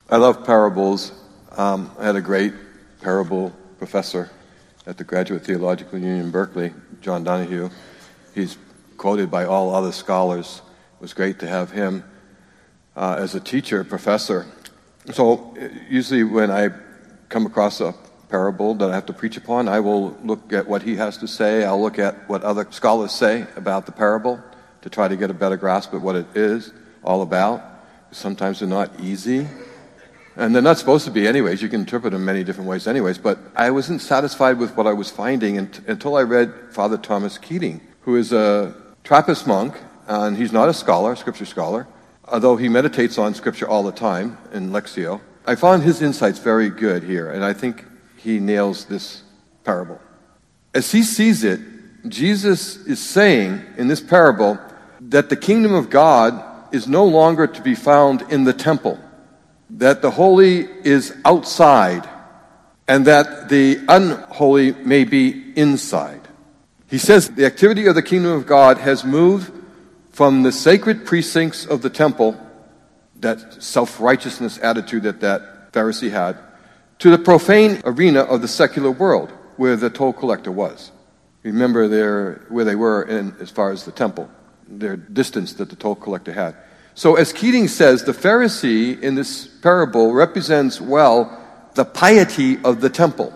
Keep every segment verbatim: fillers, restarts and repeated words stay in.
I love parables. Um, I had a great parable professor at the Graduate Theological Union in Berkeley, John Donahue. He's quoted by all other scholars. It was great to have him uh, as a teacher, professor. So usually when I come across a parable that I have to preach upon, I will look at what he has to say. I'll look at what other scholars say about the parable to try to get a better grasp of what it is all about. Sometimes they're not easy. And they're not supposed to be anyways. You can interpret them many different ways anyways. But I wasn't satisfied with what I was finding until I read Father Thomas Keating, who is a Trappist monk, and he's not a scholar, a scripture scholar, although he meditates on scripture all the time in Lectio. I found his insights very good here, and I think he nails this parable. As he sees it, Jesus is saying in this parable that the kingdom of God is no longer to be found in the temple, that the holy is outside, and that the unholy may be inside. He says the activity of the kingdom of God has moved from the sacred precincts of the temple, that self-righteousness attitude that that Pharisee had, to the profane arena of the secular world, where the toll collector was. Remember their, where they were in, as far as the temple, their distance that the toll collector had. So as Keating says, the Pharisee in this parable represents well the piety of the temple.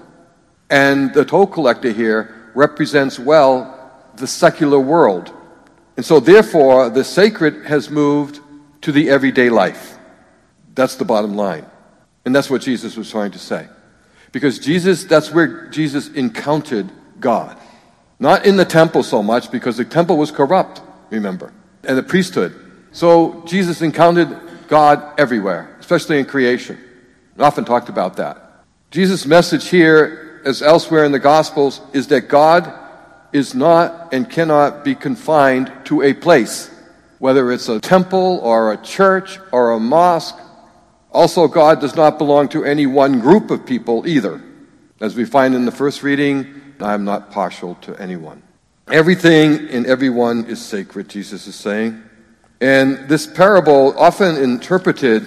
And the toll collector here represents well the secular world. And so therefore, the sacred has moved to the everyday life. That's the bottom line. And that's what Jesus was trying to say. Because Jesus, that's where Jesus encountered God. Not in the temple so much, because the temple was corrupt, remember, and the priesthood. So Jesus encountered God everywhere, especially in creation. We often talked about that. Jesus' message here, as elsewhere in the Gospels, is that God is not and cannot be confined to a place, whether it's a temple or a church or a mosque. Also, God does not belong to any one group of people either. As we find in the first reading, I am not partial to anyone. Everything and everyone is sacred, Jesus is saying. And this parable, often interpreted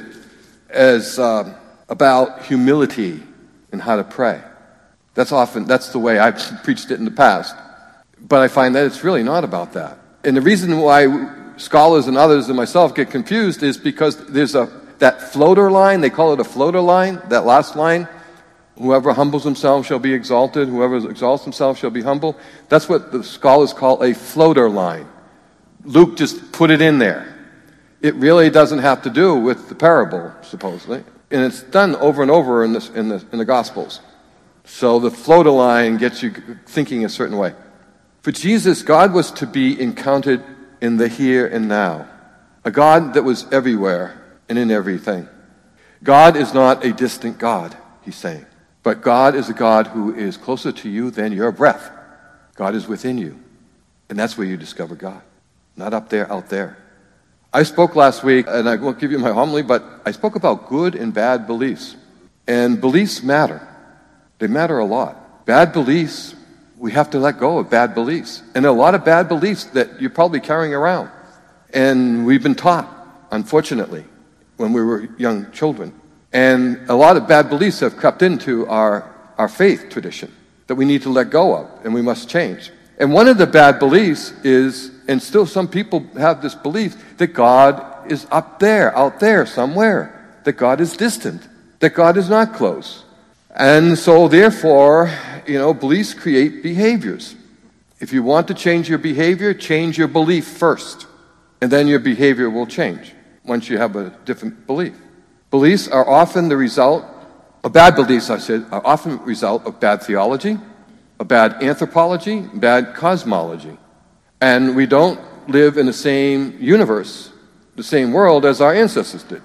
as uh, about humility and how to pray. That's often, that's the way I've preached it in the past. But I find that it's really not about that. And the reason why scholars and others and myself get confused is because there's a that floater line, they call it a floater line, that last line, whoever humbles himself shall be exalted, whoever exalts himself shall be humble. That's what the scholars call a floater line. Luke just put it in there. It really doesn't have to do with the parable, supposedly. And it's done over and over in, this, in, the, in the Gospels. So the floater line gets you thinking a certain way. For Jesus, God was to be encountered in the here and now. A God that was everywhere and in everything. God is not a distant God, he's saying. But God is a God who is closer to you than your breath. God is within you. And that's where you discover God. Not up there, out there. I spoke last week, and I won't give you my homily, but I spoke about good and bad beliefs. And beliefs matter. They matter a lot. Bad beliefs, we have to let go of bad beliefs. And there are a lot of bad beliefs that you're probably carrying around. And we've been taught, unfortunately, when we were young children. And a lot of bad beliefs have crept into our, our faith tradition that we need to let go of, and we must change. And one of the bad beliefs is, and still some people have this belief, that God is up there, out there somewhere, that God is distant, that God is not close. And so therefore, you know, beliefs create behaviors. If you want to change your behavior, change your belief first, and then your behavior will change once you have a different belief. Beliefs are often the result, of bad beliefs I said, are often the result of bad theology, of bad anthropology, bad cosmology. And we don't live in the same universe, the same world as our ancestors did.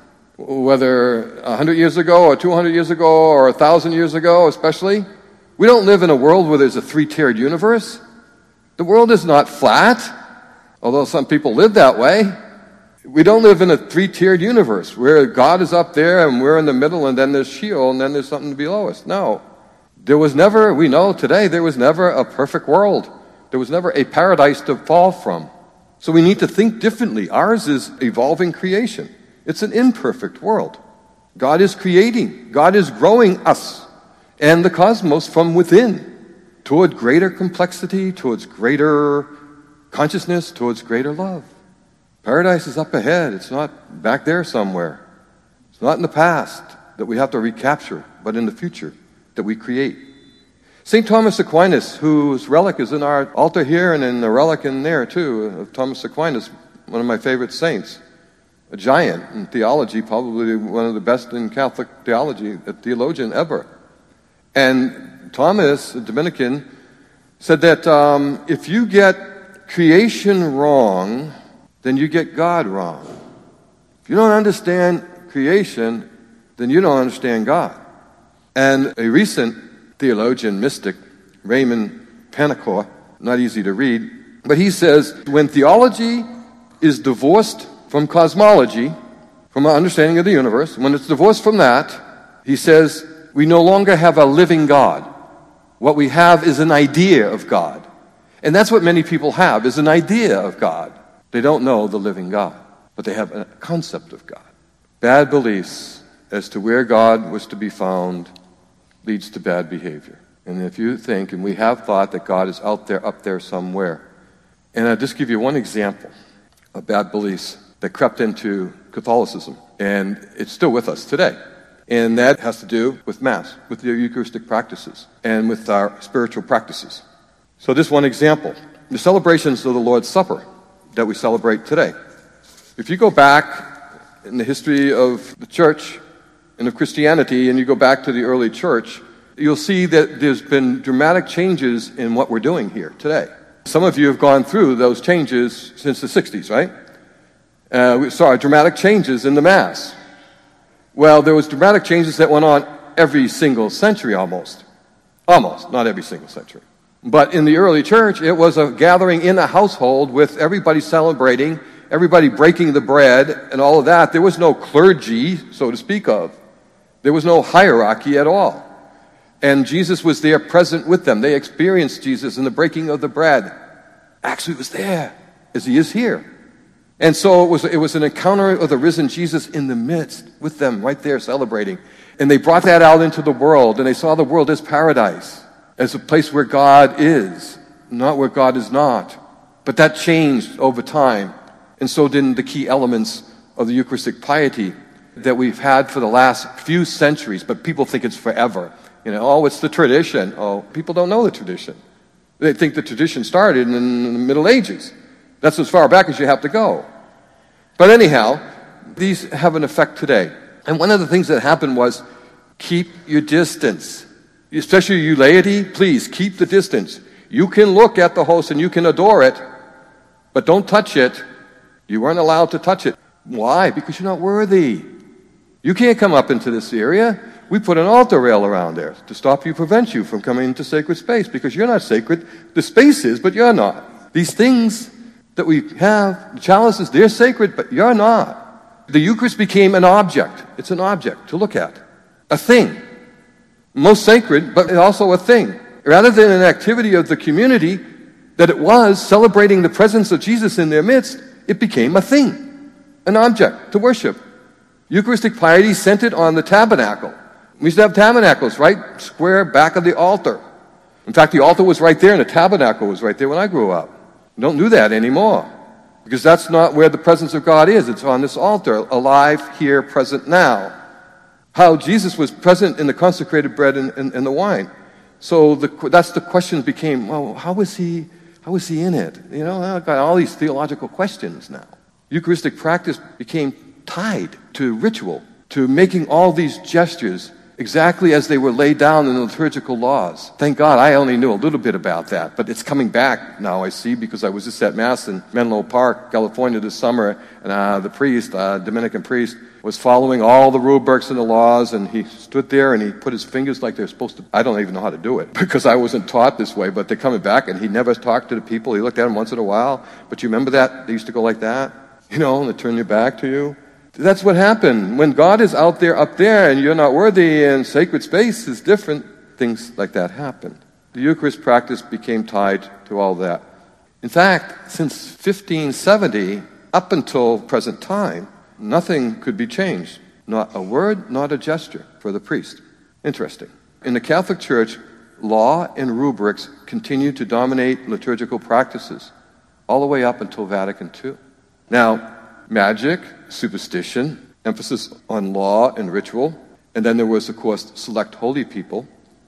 Whether a hundred years ago or two hundred years ago or a thousand years ago especially, we don't live in a world where there's a three-tiered universe. The world is not flat, although some people live that way. We don't live in a three-tiered universe where God is up there and we're in the middle and then there's Sheol and then there's something below us. No. There was never, we know today, there was never a perfect world. There was never a paradise to fall from. So we need to think differently. Ours is evolving creation. It's an imperfect world. God is creating. God is growing us and the cosmos from within toward greater complexity, towards greater consciousness, towards greater love. Paradise is up ahead. It's not back there somewhere. It's not in the past that we have to recapture, but in the future that we create. Saint Thomas Aquinas, whose relic is in our altar here and in the relic in there too, of Thomas Aquinas, one of my favorite saints, a giant in theology, probably one of the best in Catholic theology, a theologian ever. And Thomas, a Dominican, said that um, if you get creation wrong, then you get God wrong. If you don't understand creation, then you don't understand God. And a recent theologian, mystic, Raymond Panikkor, not easy to read, but he says, when theology is divorced from cosmology, from our understanding of the universe, when it's divorced from that, he says, we no longer have a living God. What we have is an idea of God. And that's what many people have, is an idea of God. They don't know the living God, but they have a concept of God. Bad beliefs as to where God was to be found leads to bad behavior. And if you think, and we have thought that God is out there, up there somewhere, and I'll just give you one example of bad beliefs that crept into Catholicism, and it's still with us today. And that has to do with Mass, with the Eucharistic practices, and with our spiritual practices. So this one example, the celebrations of the Lord's Supper that we celebrate today. If you go back in the history of the church and of Christianity, and you go back to the early church, you'll see that there's been dramatic changes in what we're doing here today. Some of you have gone through those changes since the sixties, right? Uh, we saw dramatic changes in the Mass. Well, there was dramatic changes that went on every single century almost. Almost, not every single century. But in the early church, it was a gathering in a household with everybody celebrating, everybody breaking the bread and all of that. There was no clergy, so to speak of. There was no hierarchy at all. And Jesus was there present with them. They experienced Jesus in the breaking of the bread. Actually, was there, as he is here. And so it was, it was an encounter of the risen Jesus in the midst with them, right there celebrating. And they brought that out into the world, and they saw the world as paradise, as a place where God is, not where God is not. But that changed over time, and so did the key elements of the Eucharistic piety that we've had for the last few centuries, but people think it's forever. You know, oh, it's the tradition. Oh, people don't know the tradition. They think the tradition started in the Middle Ages. That's as far back as you have to go. But anyhow, these have an effect today. And one of the things that happened was, keep your distance. Especially you laity, please keep the distance. You can look at the host and you can adore it, but don't touch it. You weren't allowed to touch it. Why? Because you're not worthy. You can't come up into this area. We put an altar rail around there to stop you, prevent you from coming into sacred space, because you're not sacred. The space is, but you're not. These things that we have, the chalices, they're sacred, but you're not. The Eucharist became an object. It's an object to look at. A thing. Most sacred, but also a thing. Rather than an activity of the community that it was, celebrating the presence of Jesus in their midst, it became a thing. An object to worship. Eucharistic piety centered on the tabernacle. We used to have tabernacles right square back of the altar. In fact, the altar was right there and the tabernacle was right there when I grew up. Don't do that anymore, because that's not where the presence of God is. It's on this altar, alive, here, present now. How Jesus was present in the consecrated bread and, and, and the wine. So the, that's the question became, well, how was he, how was he in it? You know, I've got all these theological questions now. Eucharistic practice became tied to ritual, to making all these gestures exactly as they were laid down in the liturgical laws. Thank God I only knew a little bit about that, but it's coming back now, I see, because I was just at Mass in Menlo Park, California this summer, and uh, the priest, uh, Dominican priest, was following all the rubrics and the laws, and he stood there and he put his fingers like they're supposed to. I don't even know how to do it, because I wasn't taught this way, but they're coming back, and he never talked to the people. He looked at them once in a while, but you remember that? They used to go like that, you know, and they turn their back to you. That's what happened. When God is out there, up there, and you're not worthy, and sacred space is different, things like that happened. The Eucharist practice became tied to all that. In fact, since fifteen seventy, up until present time, nothing could be changed. Not a word, not a gesture for the priest. Interesting. In the Catholic Church, law and rubrics continue to dominate liturgical practices all the way up until Vatican Two. Now, magic, superstition, emphasis on law and ritual, and then there was, of course, select holy people,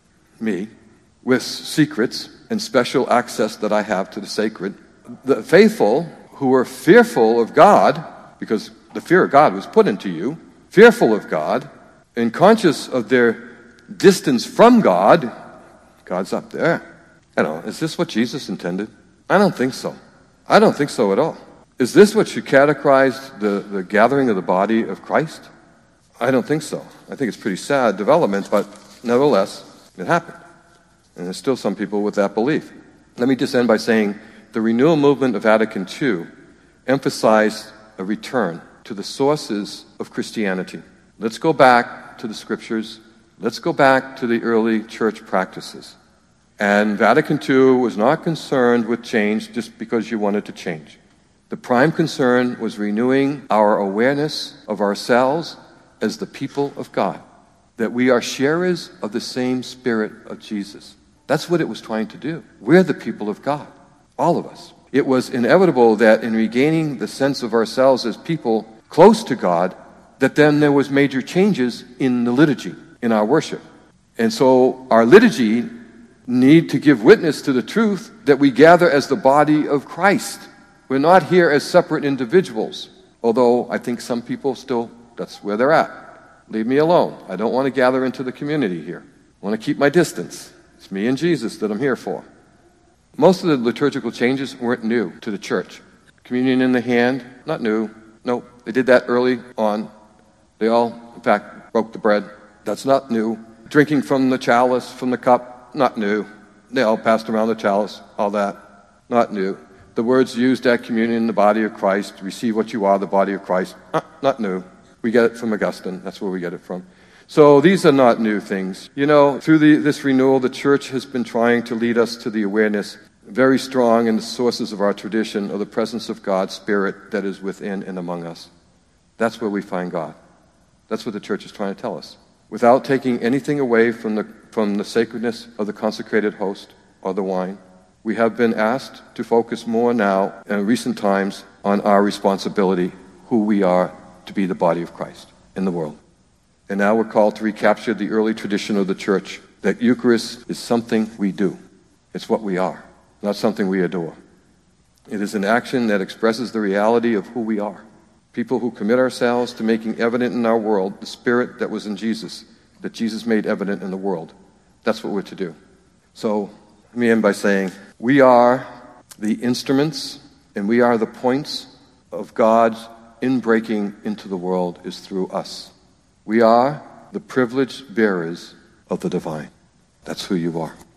me, with secrets and special access that I have to the sacred. The faithful who were fearful of God, because the fear of God was put into you, fearful of God, and conscious of their distance from God. God's up there. I don't know, is this what Jesus intended? I don't think so. I don't think so at all. Is this what should categorize the, the gathering of the body of Christ? I don't think so. I think it's pretty sad development, but nevertheless, it happened. And there's still some people with that belief. Let me just end by saying the renewal movement of Vatican Two emphasized a return to the sources of Christianity. Let's go back to the scriptures. Let's go back to the early church practices. And Vatican Two was not concerned with change just because you wanted to change. The prime concern was renewing our awareness of ourselves as the people of God, that we are sharers of the same Spirit of Jesus. That's what it was trying to do. We're the people of God, all of us. It was inevitable that in regaining the sense of ourselves as people close to God, that then there was major changes in the liturgy, in our worship. And so our liturgy need to give witness to the truth that we gather as the body of Christ. We're not here as separate individuals, although I think some people still, that's where they're at. Leave me alone. I don't want to gather into the community here. I want to keep my distance. It's me and Jesus that I'm here for. Most of the liturgical changes weren't new to the church. Communion in the hand, not new. No, they did that early on. They all, in fact, broke the bread. That's not new. Drinking from the chalice, from the cup, not new. They all passed around the chalice, all that, not new. The words used at communion in the body of Christ, receive what you are, the body of Christ, uh, not new. We get it from Augustine. That's where we get it from. So these are not new things. You know, through the, this renewal, the church has been trying to lead us to the awareness, very strong in the sources of our tradition, of the presence of God's Spirit that is within and among us. That's where we find God. That's what the church is trying to tell us. Without taking anything away from the, from the sacredness of the consecrated host or the wine, we have been asked to focus more now in recent times on our responsibility, who we are to be the body of Christ in the world. And now we're called to recapture the early tradition of the church, that Eucharist is something we do. It's what we are, not something we adore. It is an action that expresses the reality of who we are. People who commit ourselves to making evident in our world the Spirit that was in Jesus, that Jesus made evident in the world. That's what we're to do. So let me end by saying, we are the instruments and we are the points of God's inbreaking into the world is through us. We are the privileged bearers of the divine. That's who you are.